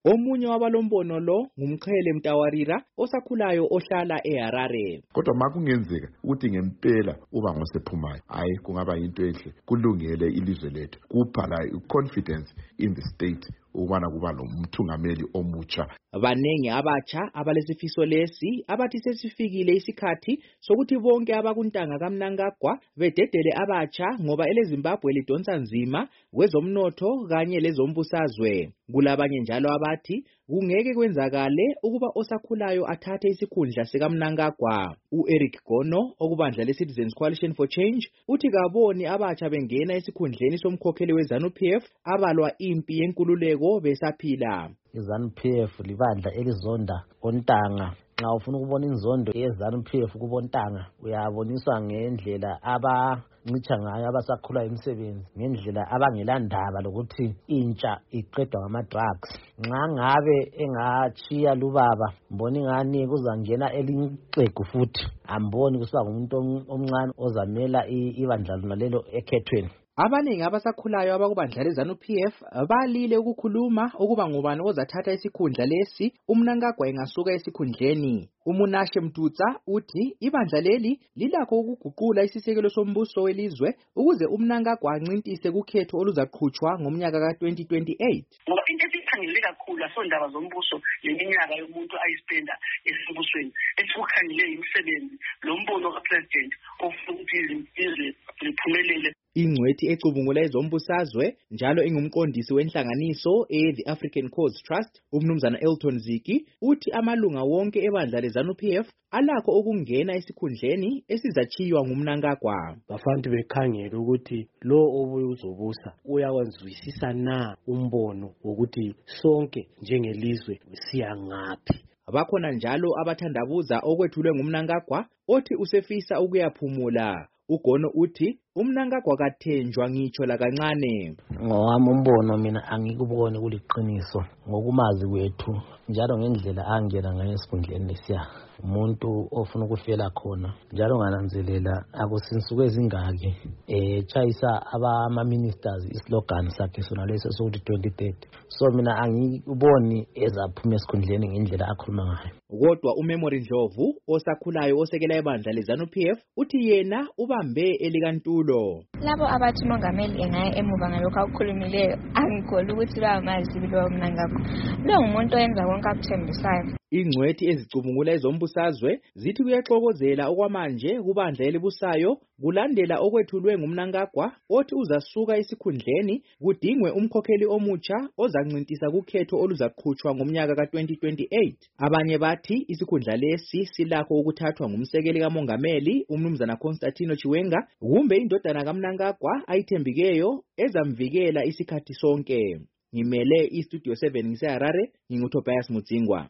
Omunye wabalombono lo ngumqhele Mtawarira osakhulayo ohlala eHarare. Kodwa makungenzeka ukuthi ngempela uba ngosephumayo, hayi kungaba yinto enhle, kulungele ilizwe lethu, kuphala confidence in the state ukubana kuba nomthungameli omutsha. Banengi abatsha abalesifiso lesi abathi sesifikile isikhathi sokuthi bonke abakuntanga kaMnangagwa bededele abatsha ngoba eleZimbabwe lidonsa nzima kwezomnotho kanye lezombusazwe. Kulabanye njalo abathi kungeke kwenzakale ukuba osakhulayo athathe isikhundla sikaMnangagwa. U-Eric Gono okubandla leCitizens Coalition for Change uthi kaboni abatsha bengena esikhundleni somkhokheli weZANU-PF abalwa impi yenkululeko besaphila. iZANU-PF libandla elizonda ontanga. Nxa ufuna ukubona inzondo yeZANU-PF kubontanga uyaboniswa ngendlela abancitsha ngayo abasakhula imisebenzi, ngendlela abangelandaba lokuthi intsha iqedwa ngama-drugs. Nxa ngabe engatshiya lubaba mbona ingani kuzangena elinxegu futhi, amboni kusiba ngumuntu omncane ozamela ibandla lona lelo ekhethweni. Abaningi abasakhulayo abakubandla leZANU-PF balile ukukhuluma ukuba ngubani ozathatha isikhundla lesi uMnangagwa engasuka esikhundleni. Umunashe Mtutsa uthi ibandla leli lilakho ukuguqula isisekelo sombuso welizwe ukuze uMnangagwa ancintise kukhetho oluzaqhutshwa ngomnyaka ka-2028. Ngoba into esikhangele kakhulu asondaba zombuso leminyaka yomuntu ayispenda esibusweni, esikukhangele imisebenzi lombono kaPresident ofuna ukuthi izwe liphumelele. Ingcwethi ecubungula ezombusazwe njalo ingumqondisi wenhlanganiso The African Cause Trust, umnumzana Elton Ziki, uthi amalunga wonke ebandla leZANU-PF alakho ukungena esikhundleni esizachiywa nguMnangagwa. Bafanele bekhangele ukuthi lo obuye uzobusa uyawazwisisa na umbono wokuthi sonke njengelizwe siya ngaphi. Bakhona njalo abathandabuza okwethulwe nguMnangagwa othi usefisa ukuyaphumula. Ugono uthi uMnangagwa kathenjwa ngitsho la kancane. Ngowami umbono mina angikuboni kuliqiniso ngokumazi kwethu njalo ngendlela angena ngayo esikhundleni lesiya. Umuntu ofuna ukufela khona njalo ngananzelela akusinsuku ezingaki chayisa ama-ministers islogan sakhe sona leso sokuthi 2030. So mina angikuboni ezaphuma esikhundleni ngendlela akhuluma ngayo. Kodwa uMemory Ndlovu osakhulayo osekela ibandla leZANU-PF uthi yena ubambe elikantulo. Labo abathi umongameli engaya emuva ngalokho akukhulumileyo angikholwa ukuthi bayamazi lo Mnangagwa. Lo ngumuntu oyenza konke akuthembisayo. Ingcwethi ezicubungula ezombusazwe zithi kuyaxokozela okwamanje kubandla elibusayo kulandela okwethulwe nguMnangagwa othi uzasuka esikhundleni kudingwe umkhokheli omutsha ozancintisa kukhetho oluzaqhutshwa ngomnyaka ka-2028. Abanye bathi isikhundla lesi silakho ukuthathwa ngumsekeli kamongameli umnumzana Constantino Chiwenga kumbe indodana kaMnangagwa ayithembikeyo ezamvikela isikhathi sonke. Ngimele iStudio 7 ngiseHarare, nginguTobias Mudzingwa.